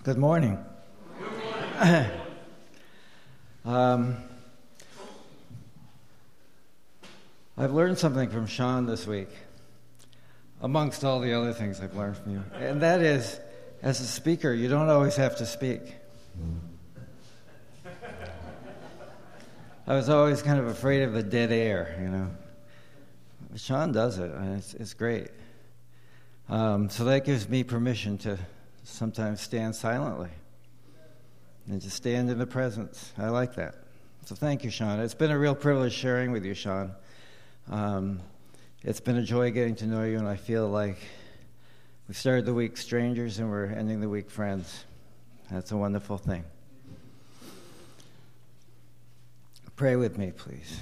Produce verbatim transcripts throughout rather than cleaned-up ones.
Good morning. Good morning. um, I've learned something from Sean this week, amongst all the other things I've learned from you. And that is, as a speaker, you don't always have to speak. I was always kind of afraid of the dead air, you know. But Sean does it, and it's, it's great. Um, so that gives me permission to sometimes stand silently and just stand in the presence. I like that. So thank you, Sean. It's been a real privilege sharing with you, Sean. Um, it's been a joy getting to know you, and I feel like we started the week strangers and we're ending the week friends. That's a wonderful thing. Pray with me, please.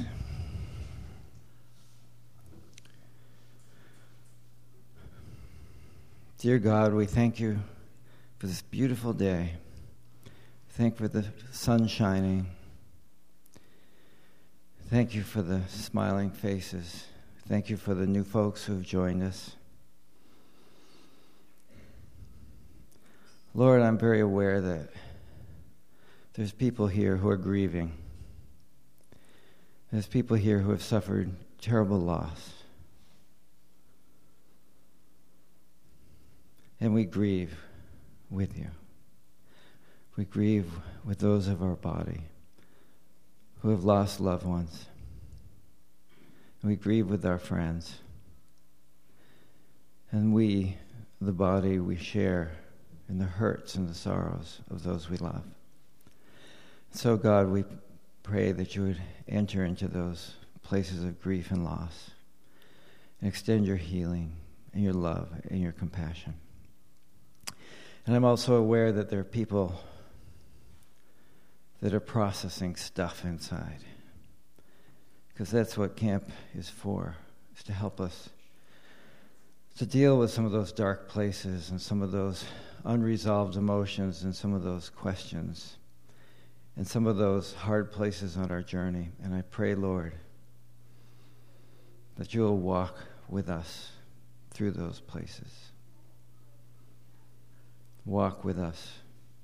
Dear God, we thank you for this beautiful day. Thank you for the sun shining. Thank you for the smiling faces. Thank you for the new folks who have joined us. Lord, I'm very aware that there's people here who are grieving. There's people here who have suffered terrible loss. And we grieve with you. We grieve with those of our body who have lost loved ones. And we grieve with our friends. And we, the body, we share in the hurts and the sorrows of those we love. So, God, we pray that you would enter into those places of grief and loss and extend your healing and your love and your compassion. And I'm also aware that there are people that are processing stuff inside, because that's what camp is for, is to help us to deal with some of those dark places and some of those unresolved emotions and some of those questions and some of those hard places on our journey. And I pray, Lord, that you will walk with us through those places. Walk with us.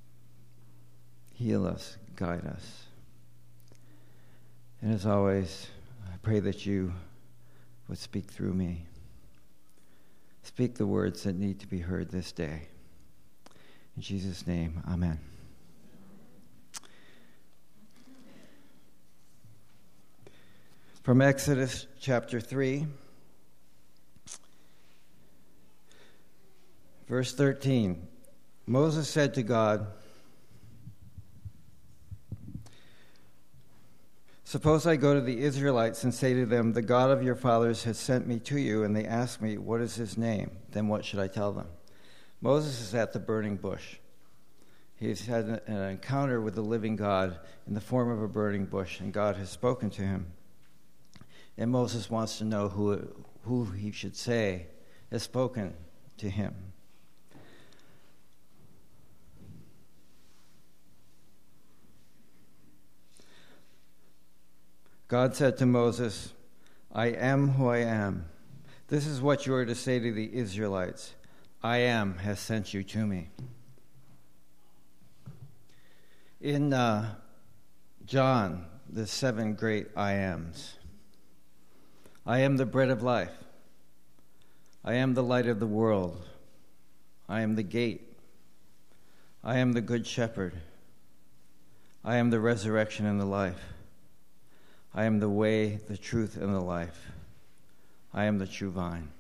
Heal us. Guide us. And as always, I pray that you would speak through me. Speak the words that need to be heard this day. In Jesus' name, amen. From Exodus chapter three, verse thirteen. Moses said to God, "Suppose I go to the Israelites and say to them, 'The God of your fathers has sent me to you,' and they ask me, 'What is his name?' Then what should I tell them?" Moses is at the burning bush. He's had an encounter with the living God in the form of a burning bush, and God has spoken to him. And Moses wants to know who, who he should say has spoken to him. God said to Moses, "I am who I am. This is what you are to say to the Israelites. I am has sent you to me." In uh, John, the seven great I ams. I am the bread of life. I am the light of the world. I am the gate. I am the good shepherd. I am the resurrection and the life. I am the way, the truth, and the life. I am the true vine.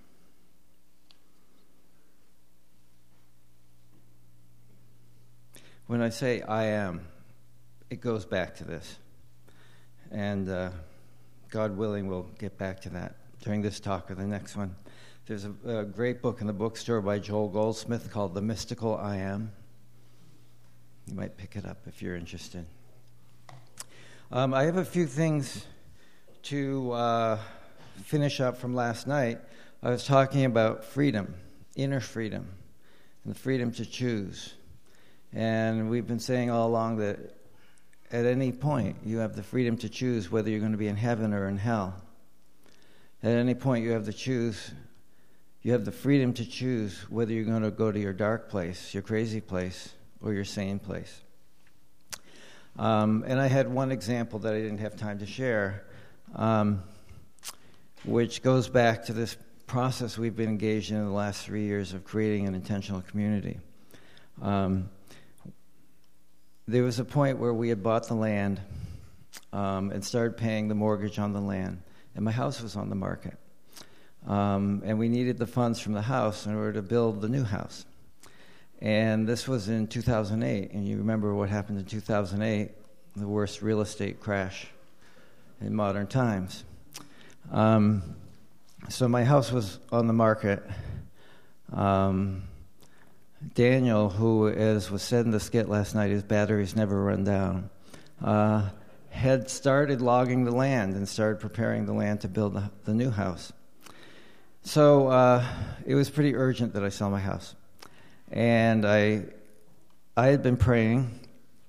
When I say I am, it goes back to this. And uh, God willing, we'll get back to that during this talk or the next one. There's a, a great book in the bookstore by Joel Goldsmith called The Mystical I Am. You might pick it up if you're interested. Um, I have a few things to uh, finish up from last night. I was talking about freedom, inner freedom, and the freedom to choose. And we've been saying all along that at any point you have the freedom to choose whether you're going to be in heaven or in hell. At any point you have to choose, you have the freedom to choose whether you're going to go to your dark place, your crazy place, or your sane place. Um, and I had one example that I didn't have time to share, um, which goes back to this process we've been engaged in in the last three years of creating an intentional community. Um, there was a point where we had bought the land um, and started paying the mortgage on the land, and my house was on the market. Um, and we needed the funds from the house in order to build the new house. And this was in two thousand eight, and you remember what happened in two thousand eight, the worst real estate crash in modern times. Um, so my house was on the market. Um, Daniel, who, as was said in the skit last night, his batteries never run down, uh, had started logging the land and started preparing the land to build the, the new house. So uh, it was pretty urgent that I sell my house. And I I had been praying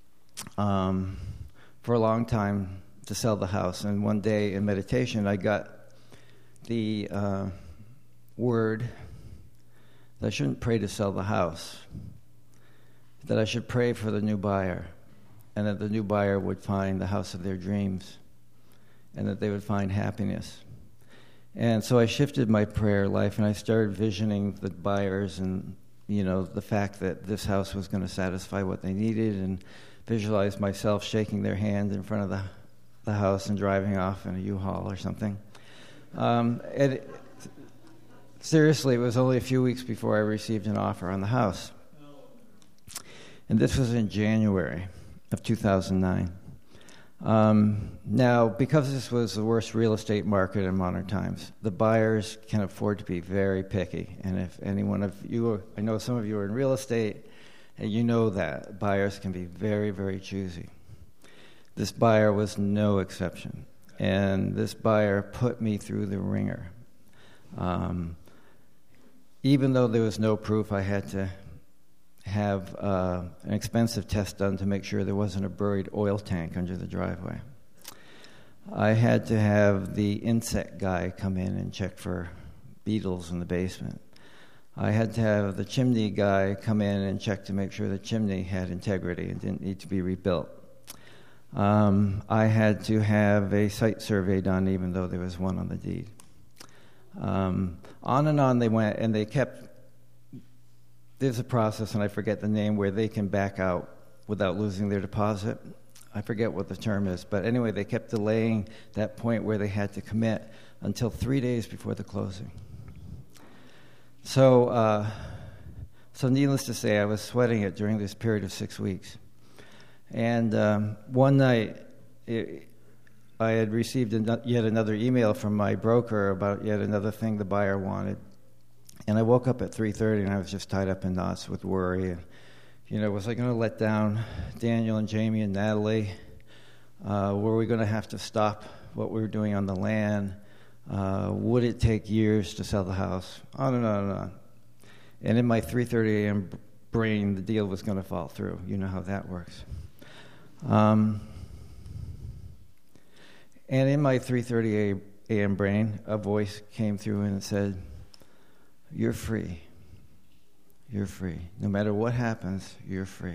um, for a long time to sell the house. And one day in meditation, I got the uh, word that I shouldn't pray to sell the house, that I should pray for the new buyer, and that the new buyer would find the house of their dreams, and that they would find happiness. And so I shifted my prayer life, and I started visioning the buyers and, you know, the fact that this house was going to satisfy what they needed, and visualized myself shaking their hand in front of the, the house and driving off in a U-Haul or something. Um, and it, seriously, it was only a few weeks before I received an offer on the house. And this was in January of two thousand nine. Um, now, because this was the worst real estate market in modern times, the buyers can afford to be very picky. And if any one of you, are, I know some of you are in real estate, and you know that buyers can be very, very choosy. This buyer was no exception. And this buyer put me through the ringer. Um, even though there was no proof, I had to have uh, an expensive test done to make sure there wasn't a buried oil tank under the driveway. I had to have the insect guy come in and check for beetles in the basement. I had to have the chimney guy come in and check to make sure the chimney had integrity and didn't need to be rebuilt. Um, I had to have a site survey done, even though there was one on the deed. Um, on and on they went, and they kept. There's a process, and I forget the name, where they can back out without losing their deposit. I forget what the term is, but anyway, they kept delaying that point where they had to commit until three days before the closing. So, uh, so needless to say, I was sweating it during this period of six weeks. And um, one night, it, I had received an, yet another email from my broker about yet another thing the buyer wanted. And I woke up at three thirty, and I was just tied up in knots with worry. And, you know, was I going to let down Daniel and Jamie and Natalie? Uh, were we going to have to stop what we were doing on the land? Uh, would it take years to sell the house? On and on and on. And in my three thirty a.m. brain, the deal was going to fall through. You know how that works. Um, and in my three thirty a.m. brain, a voice came through and said, "You're free. You're free. No matter what happens, you're free.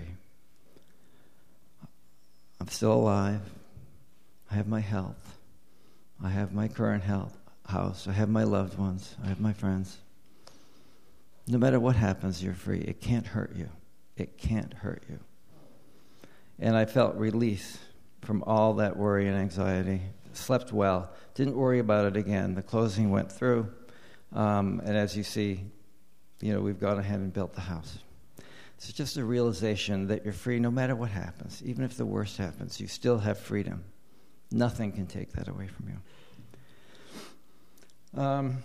I'm still alive. I have my health. I have my current health, house. I have my loved ones. I have my friends. No matter what happens, you're free. It can't hurt you. It can't hurt you." And I felt release from all that worry and anxiety. Slept well. Didn't worry about it again. The closing went through. Um, and as you see, you know, we've gone ahead and built the house. It's just a realization that you're free no matter what happens. Even if the worst happens, you still have freedom. Nothing can take that away from you. Um,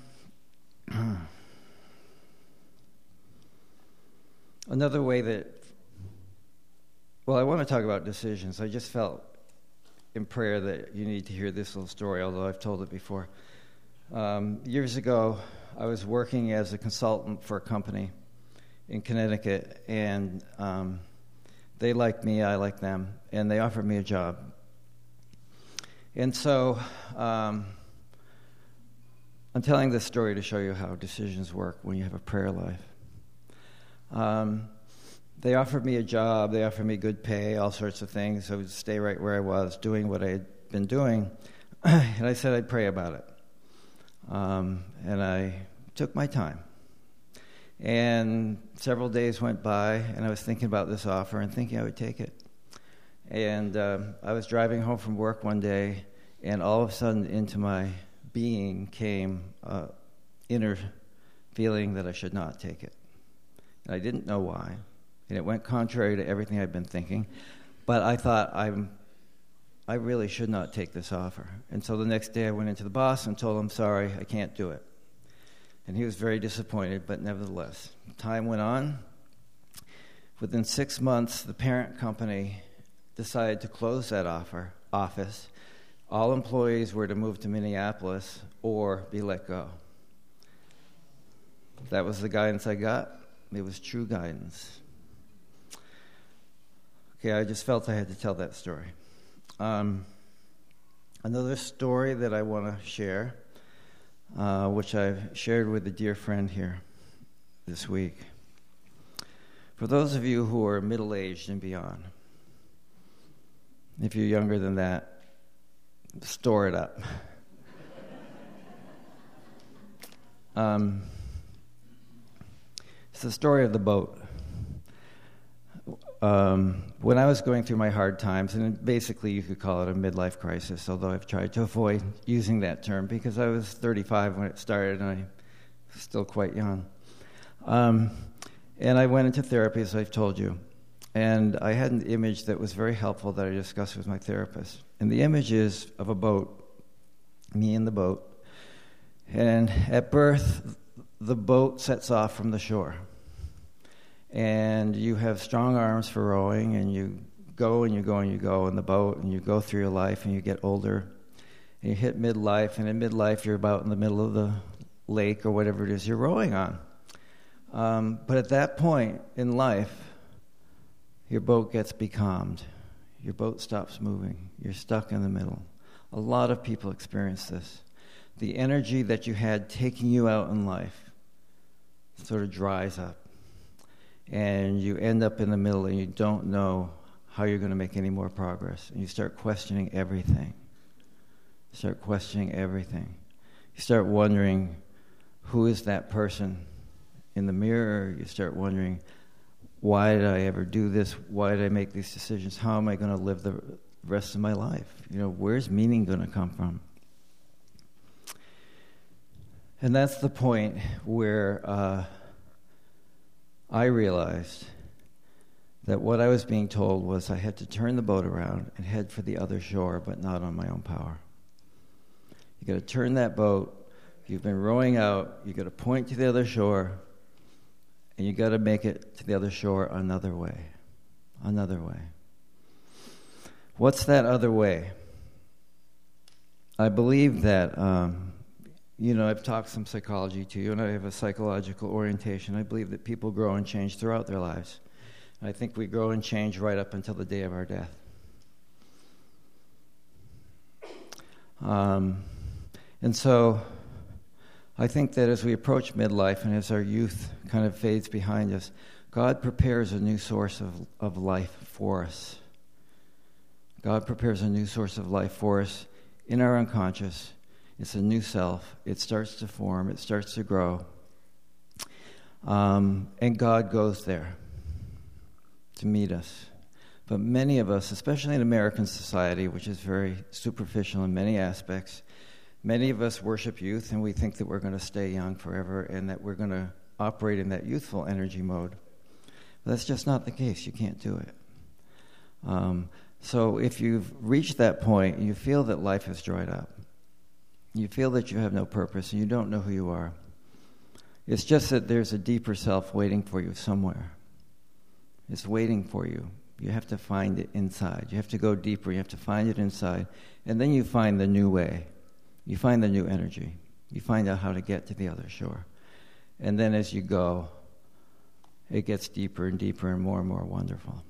another way that, well, I want to talk about decisions. I just felt in prayer that you need to hear this little story, although I've told it before. Um, years ago, I was working as a consultant for a company in Connecticut, and um, they liked me, I liked them, and they offered me a job. And so um, I'm telling this story to show you how decisions work when you have a prayer life. Um, they offered me a job, they offered me good pay, all sorts of things. I would stay right where I was, doing what I had been doing. And I said I'd pray about it. Um, and I took my time. And several days went by, and I was thinking about this offer and thinking I would take it. And uh, I was driving home from work one day, and all of a sudden into my being came an inner feeling that I should not take it. And I didn't know why. And it went contrary to everything I'd been thinking. But I thought, I'm, I really should not take this offer. And so the next day I went into the boss and told him, sorry, I can't do it. And he was very disappointed, but nevertheless. Time went on. Within six months, the parent company decided to close that offer office. All employees were to move to Minneapolis or be let go. That was the guidance I got. It was true guidance. Okay, I just felt I had to tell that story. Um, another story that I want to share, uh, which I've shared with a dear friend here this week. For those of you who are middle-aged and beyond, if you're younger than that, store it up. um, it's the story of the boat. Um, when I was going through my hard times, and basically you could call it a midlife crisis, although I've tried to avoid using that term because I was thirty-five when it started and I'm still quite young. Um, and I went into therapy, as I've told you, and I had an image that was very helpful that I discussed with my therapist. And the image is of a boat, me in the boat, and at birth, the boat sets off from the shore. And you have strong arms for rowing, and you go and you go and you go in the boat, and you go through your life, and you get older, and you hit midlife, and in midlife you're about in the middle of the lake or whatever it is you're rowing on. Um, but at that point in life, your boat gets becalmed. Your boat stops moving. You're stuck in the middle. A lot of people experience this. The energy that you had taking you out in life sort of dries up. And you end up in the middle and you don't know how you're going to make any more progress. And you start questioning everything. You start questioning everything. You start wondering, who is that person in the mirror? You start wondering, why did I ever do this? Why did I make these decisions? How am I going to live the rest of my life? You know, where's meaning going to come from? And that's the point where uh, I realized that what I was being told was I had to turn the boat around and head for the other shore, but not on my own power. You got to turn that boat. You've been rowing out. You got to point to the other shore, and you got to make it to the other shore another way, another way. What's that other way? I believe that. Um, You know, I've talked some psychology to you, and I have a psychological orientation. I believe that people grow and change throughout their lives. I think we grow and change right up until the day of our death. Um, and so I think that as we approach midlife and as our youth kind of fades behind us, God prepares a new source of, of life for us. God prepares a new source of life for us in our unconscious. It's a new self. It starts to form. It starts to grow. Um, and God goes there to meet us. But many of us, especially in American society, which is very superficial in many aspects, many of us worship youth, and we think that we're going to stay young forever and that we're going to operate in that youthful energy mode. But that's just not the case. You can't do it. Um, so if you've reached that point, you feel that life has dried up. You feel that you have no purpose and you don't know who you are. It's just that there's a deeper self waiting for you somewhere. It's waiting for you. You have to find it inside. You have to go deeper. You have to find it inside. And then you find the new way. You find the new energy. You find out how to get to the other shore. And then as you go, it gets deeper and deeper and more and more wonderful.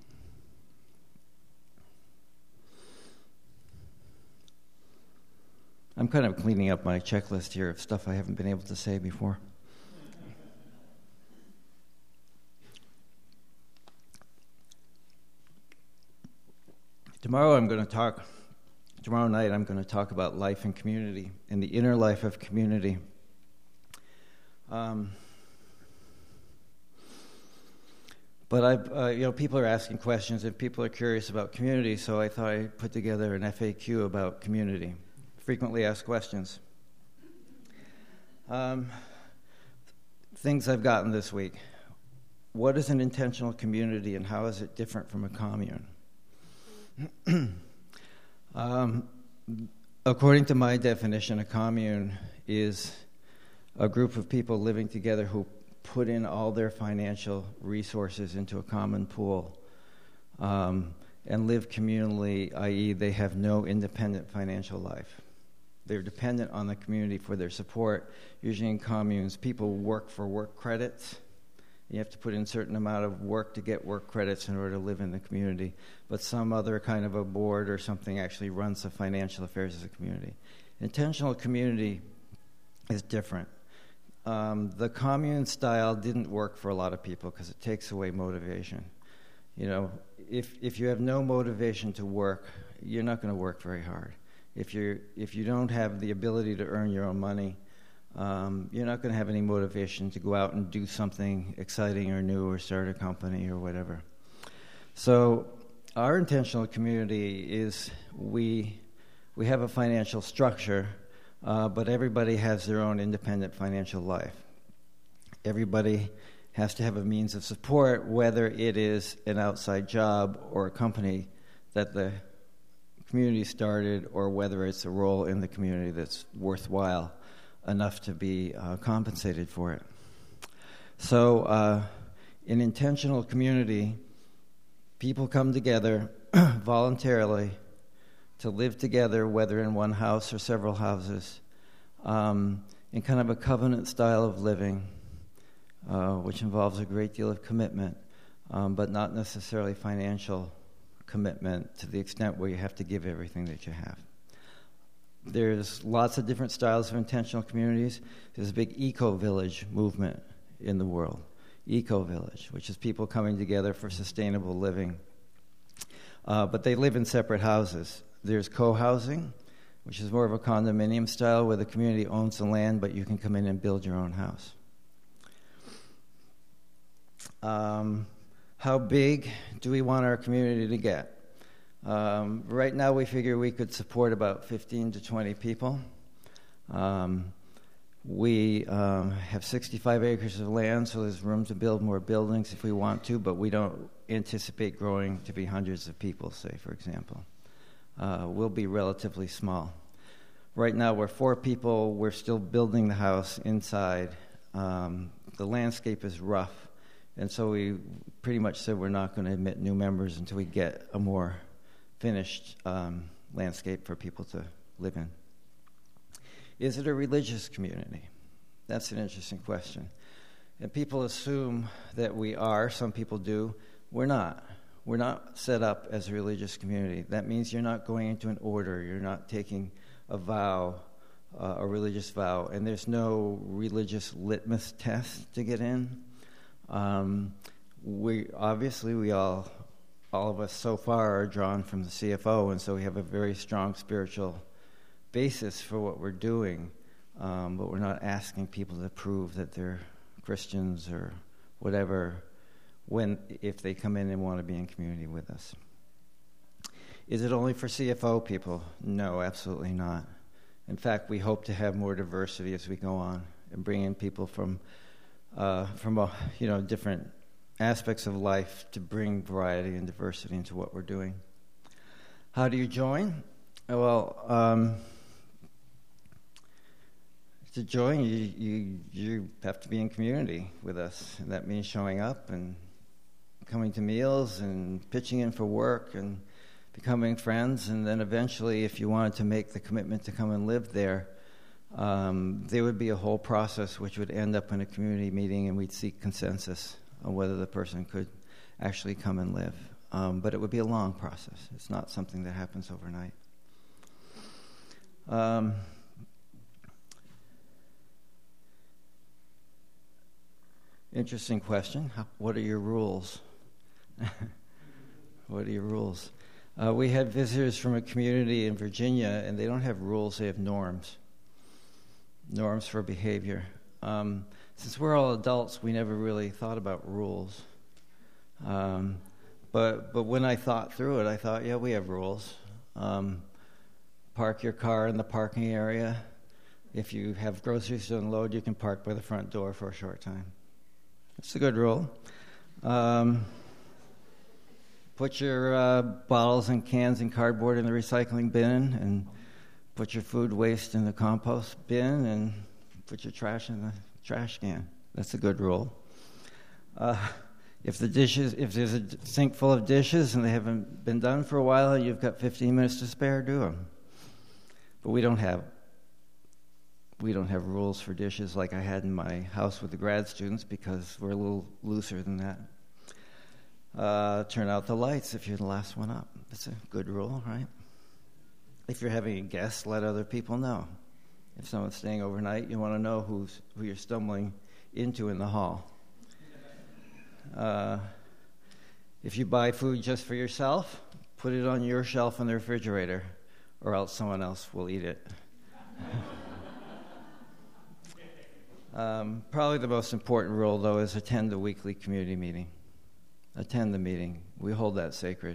I'm kind of cleaning up my checklist here of stuff I haven't been able to say before. Tomorrow I'm going to talk, tomorrow night I'm going to talk about life and community and the inner life of community. Um, but I've, uh, you know, people are asking questions and people are curious about community, so I thought I'd put together an F A Q about community, frequently asked questions. Um, things I've gotten this week. What is an intentional community and how is it different from a commune? um, according to my definition, a commune is a group of people living together who put in all their financial resources into a common pool um, and live communally, that is they have no independent financial life. They're dependent on the community for their support. Usually in communes, people work for work credits. You have to put in a certain amount of work to get work credits in order to live in the community. But some other kind of a board or something actually runs the financial affairs of the community. Intentional community is different. Um, the commune style didn't work for a lot of people because it takes away motivation. You know, if if you have no motivation to work, you're not going to work very hard. If you if you don't have the ability to earn your own money, um, you're not going to have any motivation to go out and do something exciting or new or start a company or whatever. So our intentional community is we we have a financial structure, uh, but everybody has their own independent financial life. Everybody has to have a means of support, whether it is an outside job or a company that the community started, or whether it's a role in the community that's worthwhile enough to be uh, compensated for it. So uh, in intentional community, people come together voluntarily to live together, whether in one house or several houses, um, in kind of a covenant style of living, uh, which involves a great deal of commitment, um, but not necessarily financial commitment to the extent where you have to give everything that you have. There's lots of different styles of intentional communities. There's a big eco-village movement in the world, eco-village, which is people coming together for sustainable living. Uh, but they live in separate houses. There's co-housing, which is more of a condominium style where the community owns the land, but you can come in and build your own house. Um, how big do we want our community to get? Um, right now we figure we could support about fifteen to twenty people. Um, we um, have sixty-five acres of land, so there's room to build more buildings if we want to, but we don't anticipate growing to be hundreds of people, say, for example. Uh, we'll be relatively small. Right now we're four people. We're still building the house inside. Um, the landscape is rough, and so we pretty much said we're not going to admit new members until we get a more finished um, landscape for people to live in. Is it a religious community? That's an interesting question. And people assume that we are. Some people do. We're not. We're not set up as a religious community. That means you're not going into an order. You're not taking a vow, uh, a religious vow, and there's no religious litmus test to get in. Um, we obviously we all. All of us so far are drawn from the C F O, and so we have a very strong spiritual basis for what we're doing, um, but we're not asking people to prove that they're Christians or whatever when if they come in and want to be in community with us. Is it only for C F O people? No, absolutely not. In fact, we hope to have more diversity as we go on and bring in people from uh, from a, you know different aspects of life to bring variety and diversity into what we're doing. How do you join? Well, um, to join, you, you you have to be in community with us. And that means showing up and coming to meals and pitching in for work and becoming friends. And then eventually, if you wanted to make the commitment to come and live there, um, there would be a whole process which would end up in a community meeting, and we'd seek consensus on whether the person could actually come and live. Um, but it would be a long process. It's not something that happens overnight. Um, interesting question. How, what are your rules? What are your rules? Uh, we had visitors from a community in Virginia, and they don't have rules, they have norms. Norms for behavior. Um, since we're all adults, we never really thought about rules. Um, but but when I thought through it, I thought, yeah, we have rules. Um, park your car in the parking area. If you have groceries to unload, you can park by the front door for a short time. It's a good rule. Um, put your uh, bottles and cans and cardboard in the recycling bin, and put your food waste in the compost bin, and put your trash in the trash can. That's a good rule. Uh, if the dishes, if there's a sink full of dishes and they haven't been done for a while, and you've got fifteen minutes to spare, do them. But we don't have we don't have rules for dishes like I had in my house with the grad students, because we're a little looser than that. Uh, turn out the lights if you're the last one up. That's a good rule, right? If you're having a guest, let other people know. If someone's staying overnight, you want to know who's who you're stumbling into in the hall. Uh, if you buy food just for yourself, put it on your shelf in the refrigerator, or else someone else will eat it. um, probably the most important rule, though, is attend the weekly community meeting. Attend the meeting. We hold that sacred.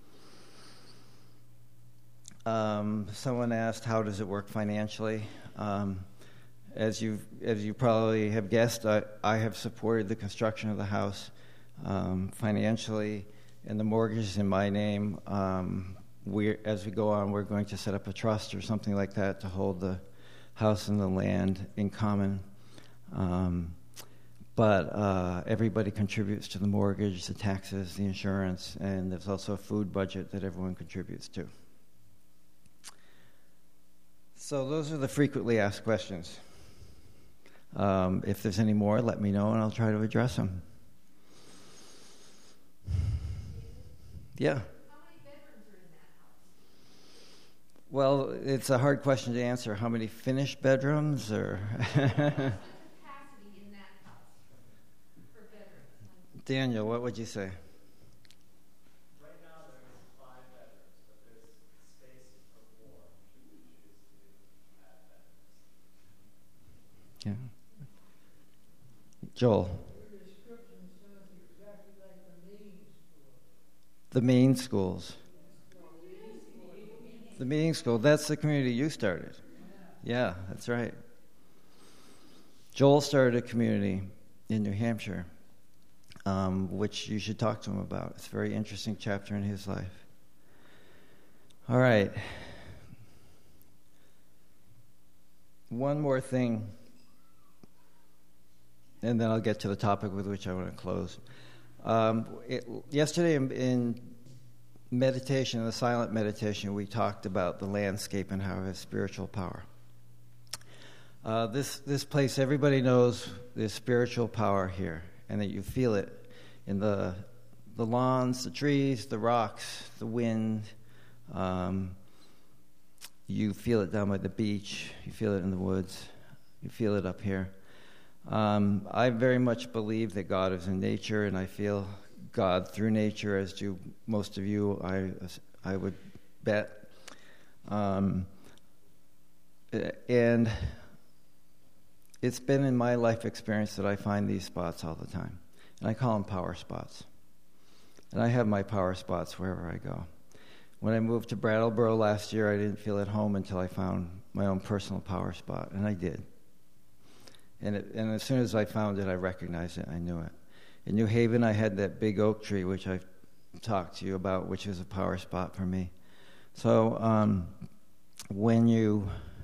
Um, someone asked, how does it work financially? Um, as you as you probably have guessed, I, I have supported the construction of the house um, financially, and the mortgage is in my name. Um, we, as we go on, we're going to set up a trust or something like that to hold the house and the land in common. Um, but uh, everybody contributes to the mortgage, the taxes, the insurance, and there's also a food budget that everyone contributes to. So those are the frequently asked questions. Um, if there's any more, let me know, and I'll try to address them. Yeah. How many bedrooms are in that house? Well, it's a hard question to answer. How many finished bedrooms, or? What's the capacity in that house for bedrooms? Daniel, what would you say? Right now there's five bedrooms, but there's space for more should we choose to add bedrooms. Yeah. Joel. Your description sounds exactly like the meeting school. The mean schools. The meeting school, that's the community you started. Yeah, that's right. Joel started a community in New Hampshire, um, which you should talk to him about. It's a very interesting chapter in his life. All right. One more thing, and then I'll get to the topic with which I want to close. Um, it, yesterday in, in meditation, in the silent meditation, we talked about the landscape and how it has spiritual power. Uh, this this place, everybody knows there's spiritual power here, and that you feel it in the the lawns, the trees, the rocks, the wind. Um, you feel it down by the beach. You feel it in the woods. You feel it up here. Um, I very much believe that God is in nature, and I feel God through nature, as do most of you, I I would bet. Um, and it's been in my life experience that I find these spots all the time. And I call them power spots. And I have my power spots wherever I go. When I moved to Brattleboro last year, I didn't feel at home until I found my own personal power spot, and I did. And, it, and as soon as I found it, I recognized it. I knew it. In New Haven, I had that big oak tree, which I've talked to you about, which is a power spot for me. So um, when you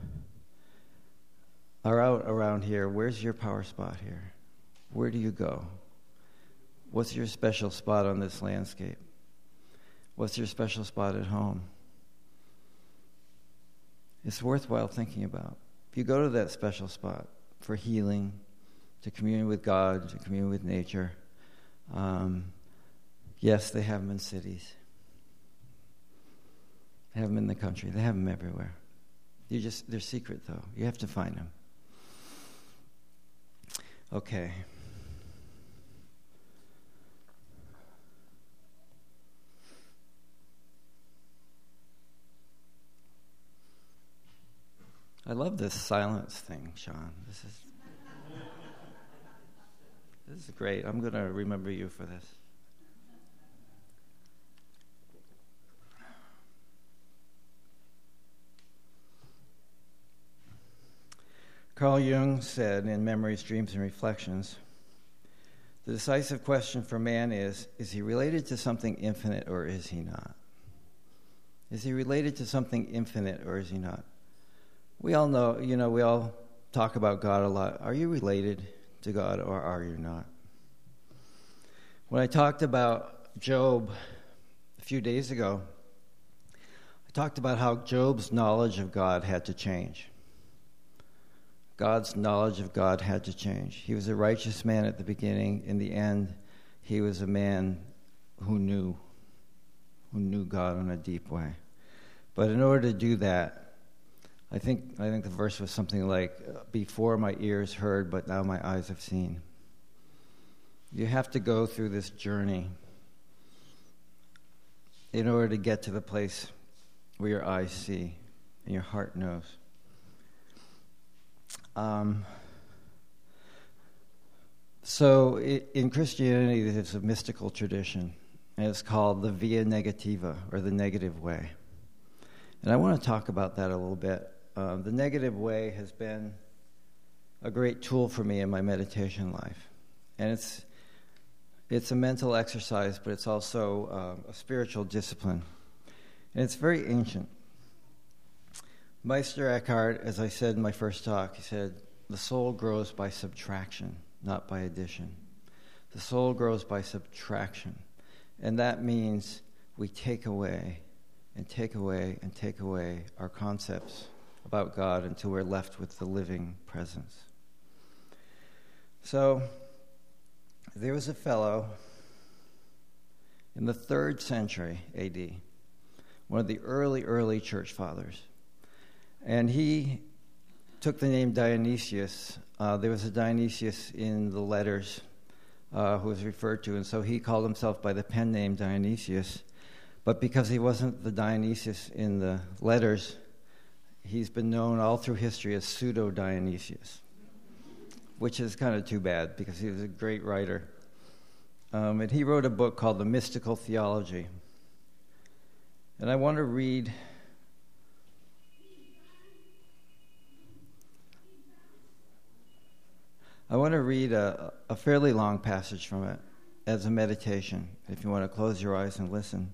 are out around here, where's your power spot here? Where do you go? What's your special spot on this landscape? What's your special spot at home? It's worthwhile thinking about. If you go to that special spot for healing, to commune with God, to commune with nature, um, yes, they have them in cities. They have them in the country. They have them everywhere. You just, they're secret, though. You have to find them. Okay. I love this silence thing, Sean. This is this is great. I'm going to remember you for this. Carl Jung said in Memories, Dreams, and Reflections, the decisive question for man is, is he related to something infinite or is he not? Is he related to something infinite or is he not? We all know, you know, we all talk about God a lot. Are you related to God or are you not? When I talked about Job a few days ago, I talked about how Job's knowledge of God had to change. God's knowledge of God had to change. He was a righteous man at the beginning. In the end, he was a man who knew, who knew God in a deep way. But in order to do that, I think I think the verse was something like, before my ears heard, but now my eyes have seen. You have to go through this journey in order to get to the place where your eyes see and your heart knows. Um, so it, in Christianity, there's a mystical tradition, and it's called the via negativa, or the negative way. And I want to talk about that a little bit. Uh, the negative way has been a great tool for me in my meditation life. And it's it's a mental exercise, but it's also uh, a spiritual discipline. And it's very ancient. Meister Eckhart, as I said in my first talk, he said, the soul grows by subtraction, not by addition. The soul grows by subtraction. And that means we take away and take away and take away our concepts about God until we're left with the living presence. So, there was a fellow in the third century A D, one of the early, early church fathers. And he took the name Dionysius. Uh, there was a Dionysius in the letters uh, who was referred to, and so he called himself by the pen name Dionysius. But because he wasn't the Dionysius in the letters, he's been known all through history as Pseudo-Dionysius, which is kind of too bad because he was a great writer. Um, and he wrote a book called The Mystical Theology. And I want to read... I want to read a, a fairly long passage from it as a meditation, if you want to close your eyes and listen.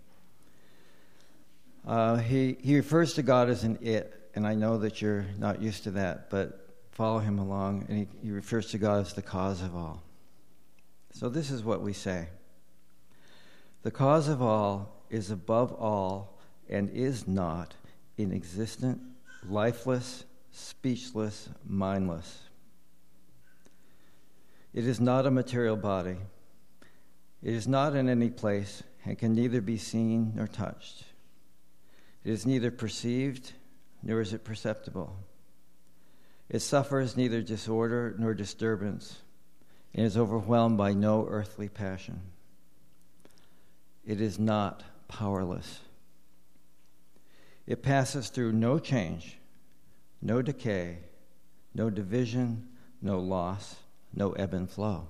Uh, he, he refers to God as an it, and I know that you're not used to that, but follow him along, and he, he refers to God as the cause of all. So this is what we say. The cause of all is above all and is not inexistent, lifeless, speechless, mindless. It is not a material body. It is not in any place and can neither be seen nor touched. It is neither perceived nor is it perceptible. It suffers neither disorder nor disturbance and is overwhelmed by no earthly passion. It is not powerless. It passes through no change, no decay, no division, no loss, no ebb and flow.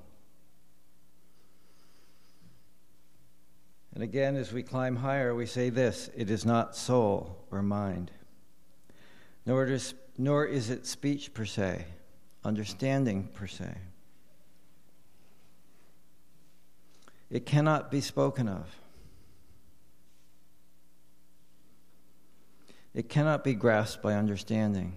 And again, as we climb higher, we say this: it is not soul or mind, nor, it is, nor is it speech per se, understanding per se. It cannot be spoken of. It cannot be grasped by understanding.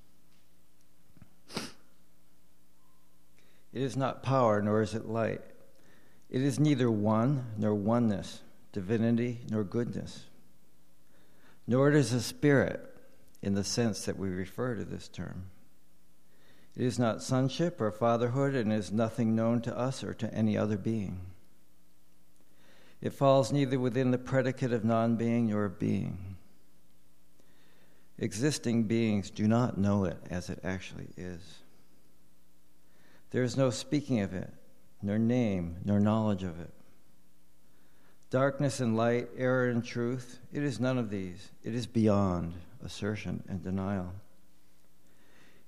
It is not power, nor is it light. It is neither one nor oneness, divinity nor goodness. Nor it is a spirit in the sense that we refer to this term. It is not sonship or fatherhood, and is nothing known to us or to any other being. It falls neither within the predicate of non-being nor of being. Existing beings do not know it as it actually is. There is no speaking of it, nor name, nor knowledge of it. Darkness and light, error and truth, it is none of these. It is beyond assertion and denial.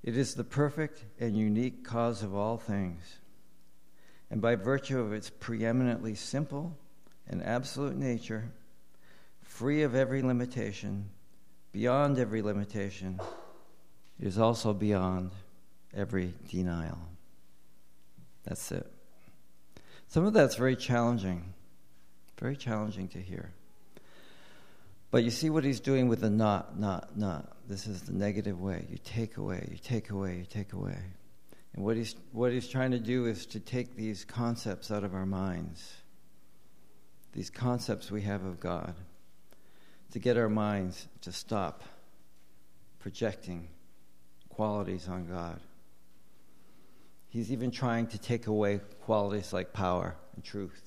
It is the perfect and unique cause of all things, and by virtue of its preeminently simple and absolute nature, free of every limitation, beyond every limitation, it is also beyond every denial. That's it. Some of that's very challenging, very challenging to hear. But you see what he's doing with the not, not, not. This is the negative way. You take away, you take away, you take away. And what he's what he's trying to do is to take these concepts out of our minds, these concepts we have of God, to get our minds to stop projecting qualities on God. He's even trying to take away qualities like power and truth.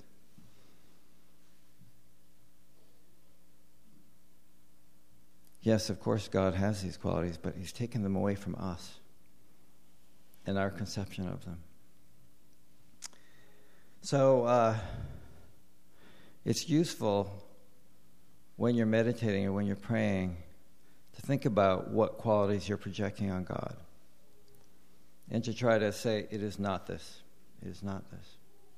Yes, of course, God has these qualities, but he's taken them away from us and our conception of them. So uh, it's useful when you're meditating or when you're praying to think about what qualities you're projecting on God and to try to say, it is not this, it is not this.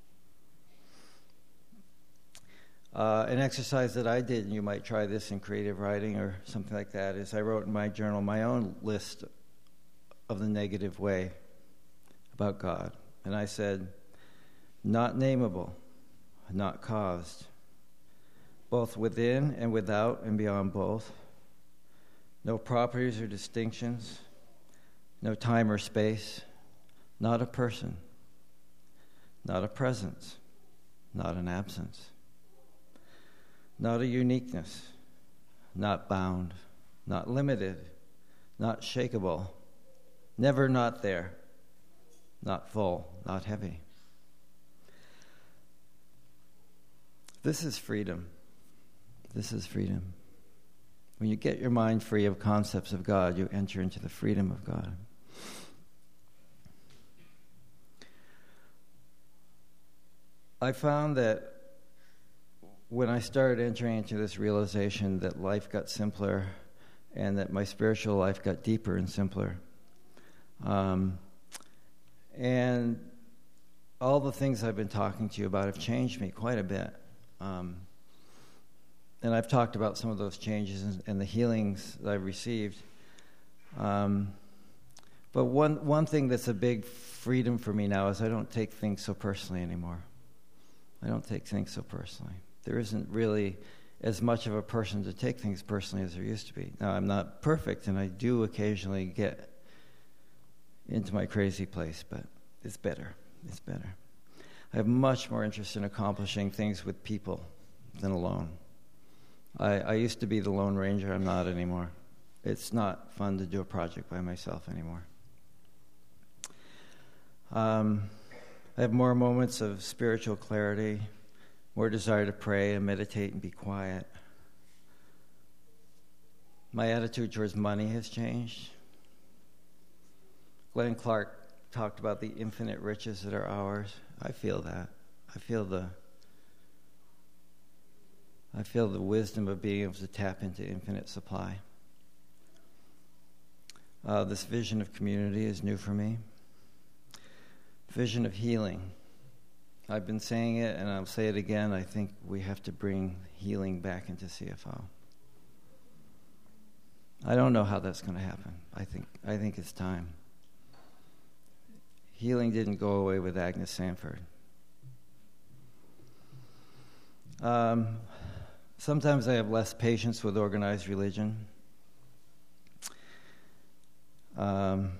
Uh, an exercise that I did, and you might try this in creative writing or something like that, is I wrote in my journal my own list of the negative way about God. And I said, not nameable, not caused, both within and without and beyond both, no properties or distinctions, no time or space, not a person, not a presence, not an absence. Not a uniqueness, not bound, not limited, not shakeable, never not there, not full, not heavy. This is freedom. This is freedom. When you get your mind free of concepts of God, you enter into the freedom of God. I found that when I started entering into this realization that life got simpler and that my spiritual life got deeper and simpler, um, and all the things I've been talking to you about have changed me quite a bit. Um, and I've talked about some of those changes and, and the healings that I've received. Um, but one, one thing that's a big freedom for me now is I don't take things so personally anymore. I don't take things so personally. There isn't really as much of a person to take things personally as there used to be. Now, I'm not perfect, and I do occasionally get into my crazy place, but it's better. It's better. I have much more interest in accomplishing things with people than alone. I, I used to be the Lone Ranger. I'm not anymore. It's not fun to do a project by myself anymore. Um, I have more moments of spiritual clarity, more desire to pray and meditate and be quiet. My attitude towards money has changed. Glenn Clark talked about the infinite riches that are ours. I feel that. I feel the I feel the wisdom of being able to tap into infinite supply. Uh, this vision of community is new for me. Vision of healing. I've been saying it, and I'll say it again. I think we have to bring healing back into C F O. I don't know how that's going to happen. I think I think it's time. Healing didn't go away with Agnes Sanford. Um, sometimes I have less patience with organized religion. Um,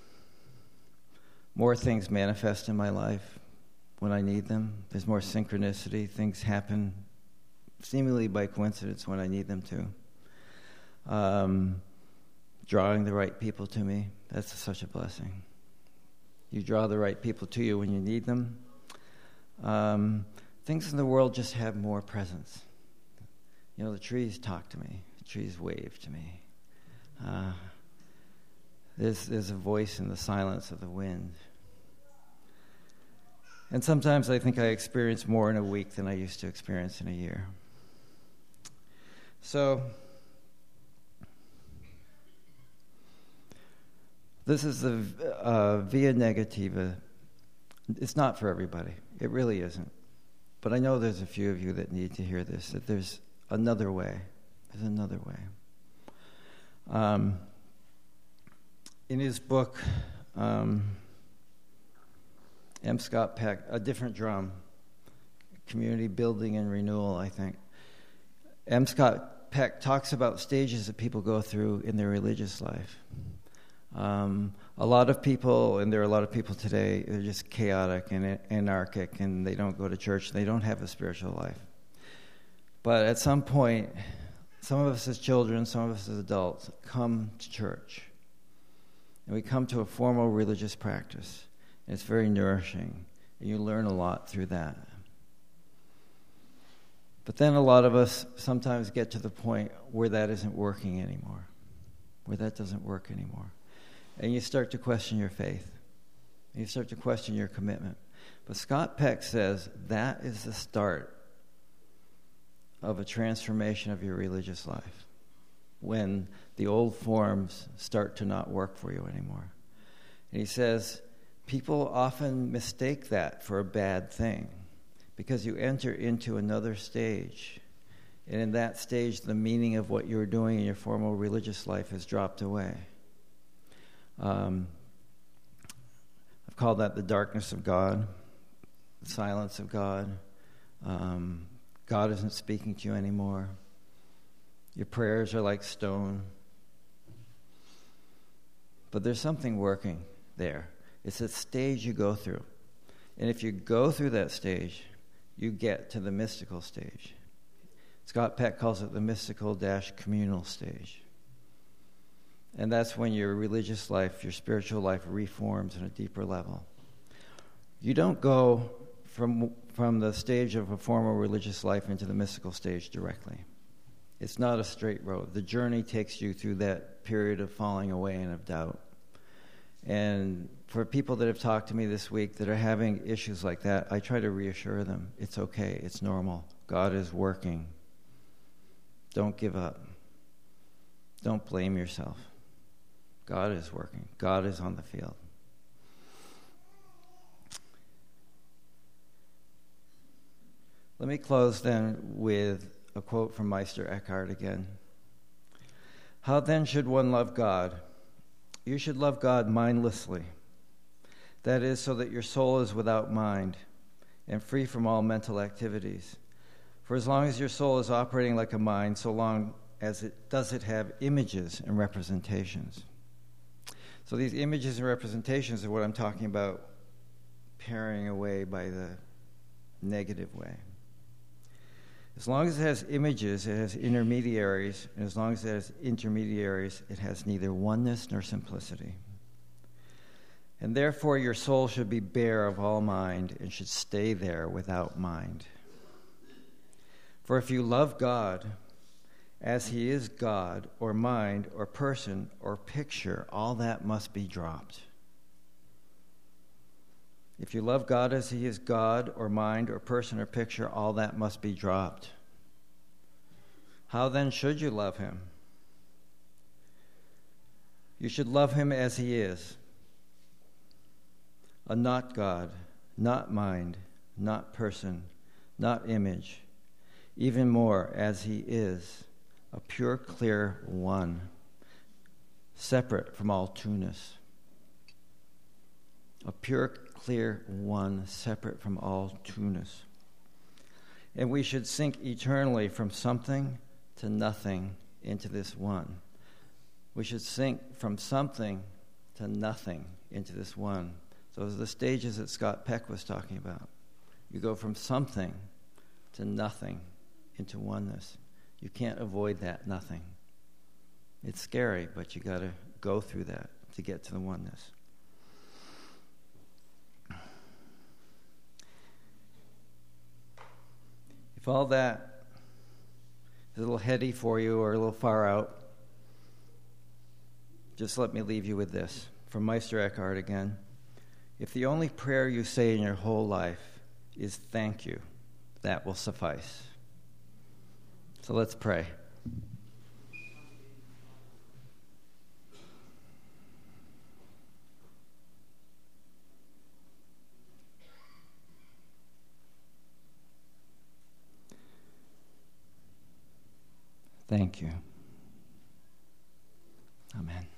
more things manifest in my life when I need them. There's more synchronicity. Things happen seemingly by coincidence when I need them to. Um, drawing the right people to me, that's such a blessing. You draw the right people to you when you need them. Um, things in the world just have more presence. You know, the trees talk to me. The trees wave to me. Uh, there's, there's a voice in the silence of the wind. And sometimes I think I experience more in a week than I used to experience in a year. So, This is the uh, via negativa. It's not for everybody. It really isn't. But I know there's a few of you that need to hear this, that there's another way. There's another way. Um, in his book, um, M. Scott Peck, A Different Drum, Community Building and Renewal, I think. M. Scott Peck talks about stages that people go through in their religious life. Um, a lot of people, and there are a lot of people today, they're just chaotic and anarchic, and they don't go to church, they don't have a spiritual life. But at some point, some of us as children, some of us as adults, come to church. And we come to a formal religious practice. And it's very nourishing, and you learn a lot through that. But then a lot of us sometimes get to the point where that isn't working anymore, where that doesn't work anymore. And you start to question your faith. You start to question your commitment. But Scott Peck says that is the start of a transformation of your religious life, when the old forms start to not work for you anymore. And he says people often mistake that for a bad thing, because you enter into another stage. And in that stage, the meaning of what you were doing in your formal religious life has dropped away. Um, I've called that the darkness of God, the silence of God. Um, God isn't speaking to you anymore. Your prayers are like stone. But there's something working there. It's a stage you go through. And if you go through that stage, you get to the mystical stage. Scott Peck calls it the mystical-communal stage. And that's when your religious life, your spiritual life reforms on a deeper level. You don't go from from the stage of a formal religious life into the mystical stage directly. It's not a straight road. The journey takes you through that period of falling away and of doubt. And for people that have talked to me this week that are having issues like that, I try to reassure them, it's okay, it's normal. God is working. Don't give up. Don't blame yourself. God is working. God is on the field. Let me close then with a quote from Meister Eckhart again. How then should one love God? You should love God mindlessly. That is, so that your soul is without mind and free from all mental activities. For as long as your soul is operating like a mind, so long as it does it have images and representations. So these images and representations are what I'm talking about, paring away by the negative way. As long as it has images, it has intermediaries, and as long as it has intermediaries, it has neither oneness nor simplicity. And therefore your soul should be bare of all mind and should stay there without mind. For if you love God as he is God, or mind, or person, or picture, all that must be dropped. If you love God as he is God, or mind, or person, or picture, all that must be dropped. How then should you love him? You should love him as he is. A not God, not mind, not person, not image. Even more, as he is, a pure, clear one, separate from all two-ness. A pure, clear one, separate from all two-ness. And we should sink eternally from something to nothing into this one. We should sink from something to nothing into this one. Those are the stages that Scott Peck was talking about. You go from something to nothing into oneness. You can't avoid that nothing. It's scary, but you got to go through that to get to the oneness. If all that is a little heady for you or a little far out, just let me leave you with this. From Meister Eckhart again. If the only prayer you say in your whole life is thank you, that will suffice. So let's pray. Thank you. Amen.